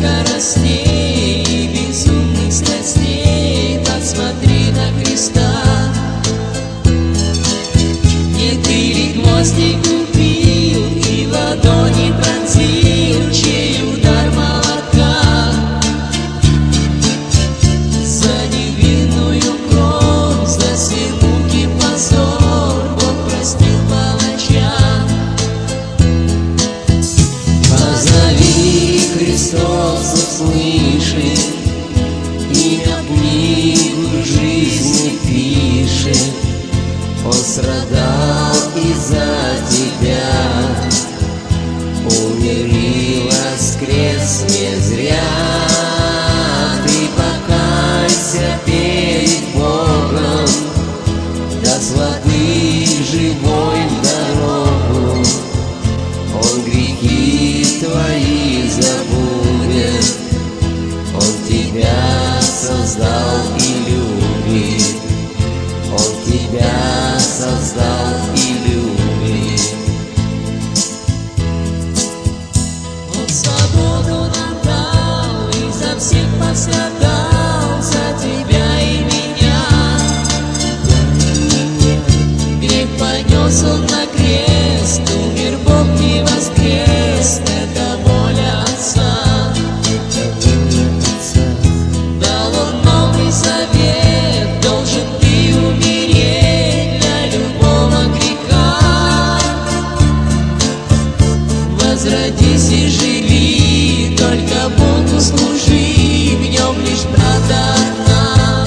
скоростей и безумных страстей. Посмотри на Христа. Не ты ли гвоздик купил и ладони пронзил, чей удар молотка? За невинную кровь, за все муки позор Бог простил палача. Позови, Христос услышит, имя в книгу жизни пишет. Он страдал из-за тебя, умер и воскрес не зря. Ты покайся перед Богом, даст воды живой в дорогу. Он грехи твои забудет, Он тебя создал и любит. Он тебя создал и любит. Он свободу нам дал и за всех пострадал, за тебя и меня. Грех понес Он на крест, умер Бог и воскрес. Это воля Отца. Дал Он новый завет, должен ты умереть для любого греха. Возродись и живи, только Богу служи, в Нем лишь правда одна.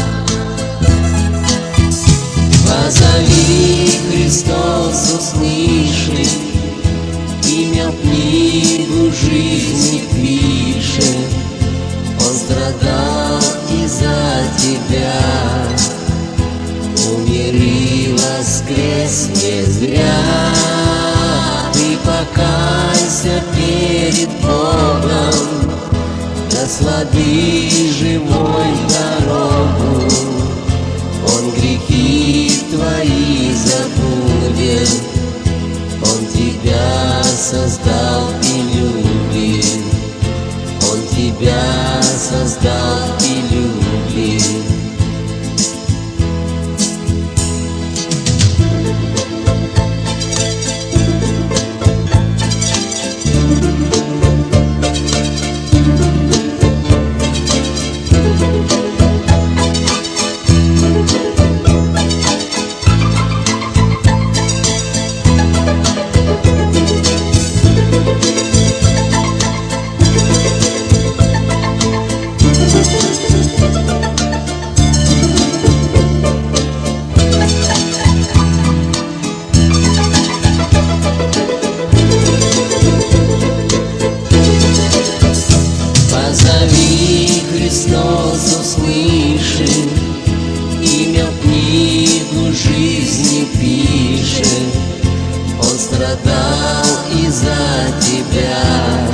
Позови, Христос услышит, имя в книгу жизни пишет. Он страдал из-за тебя, умер и воскрес не зря. Ты покайся перед Богом, даст воды живой дорогу. Он грехи твои забудет, Он тебя создал и любит. Он тебя создал и любит. Позови, Христос услышит, имя в книгу жизни пишет. Он страдал из-за тебя,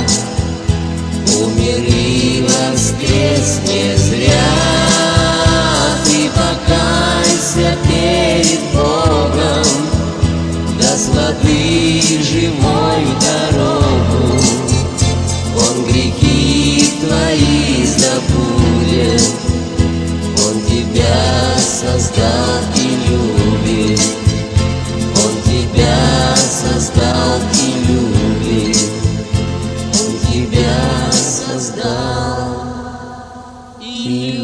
умер и воскрес не зря. Ты покайся перед Богом, даст воды живой дорогу. Он грехи твои забудет, Он тебя создал и любит. Он тебя создал и любит. Он тебя создал и любит.